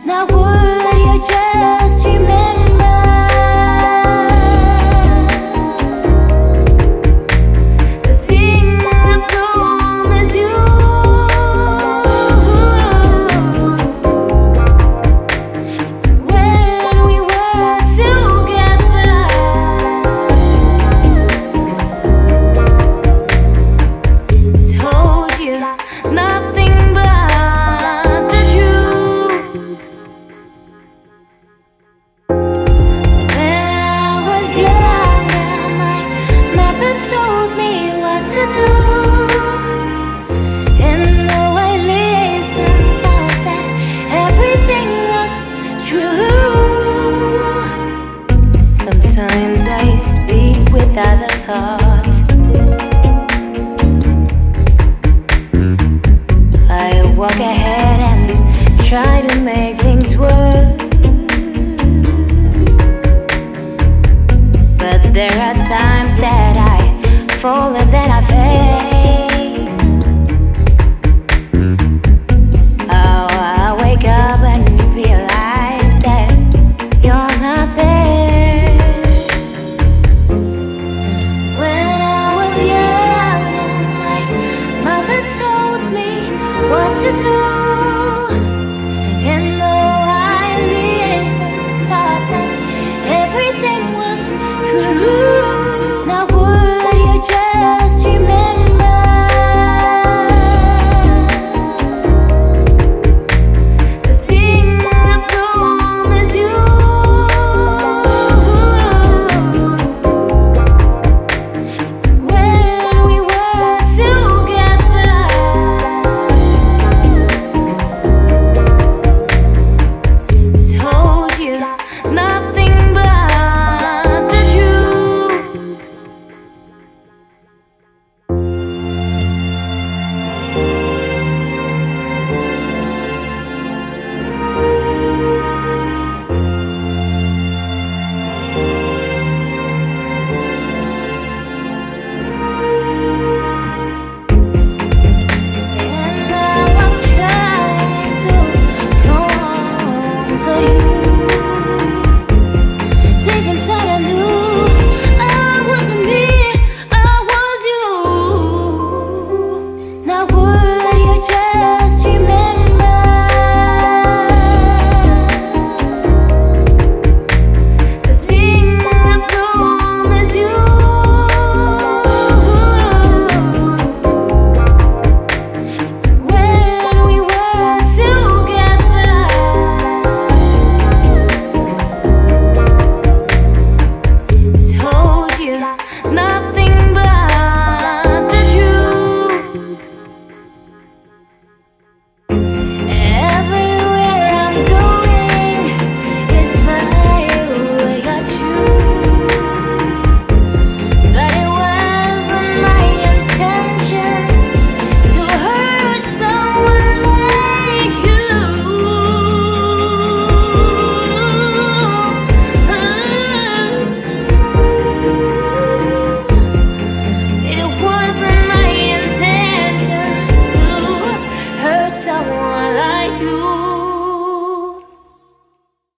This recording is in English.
Now would you just remember the thing I promised you? When we were together, told you nothing but the truth. When I was younger, my mother told me what to do, and though I listened, thought that everything was true. Sometimes I speak without a thought. I walk ahead and try to make things work, but there are times that I fall and then I fade. Oh, I wake up and realize that you're not there. When I was young, my mother told me what to do, and though I listened, thought that everything was true. Now would you just remember the thing I promised you? When we were together, told you nothing but the truth. And now I've tried to comfort you. Deep inside I knew I wasn't me, I was you. Now would you just remember the thing I promised you? When we were together, told you nothing but the truth. Everywhere I'm going is my way I choose, but it wasn't my intention to hurt someone like you. It wasn't my intention to hurt someone like you.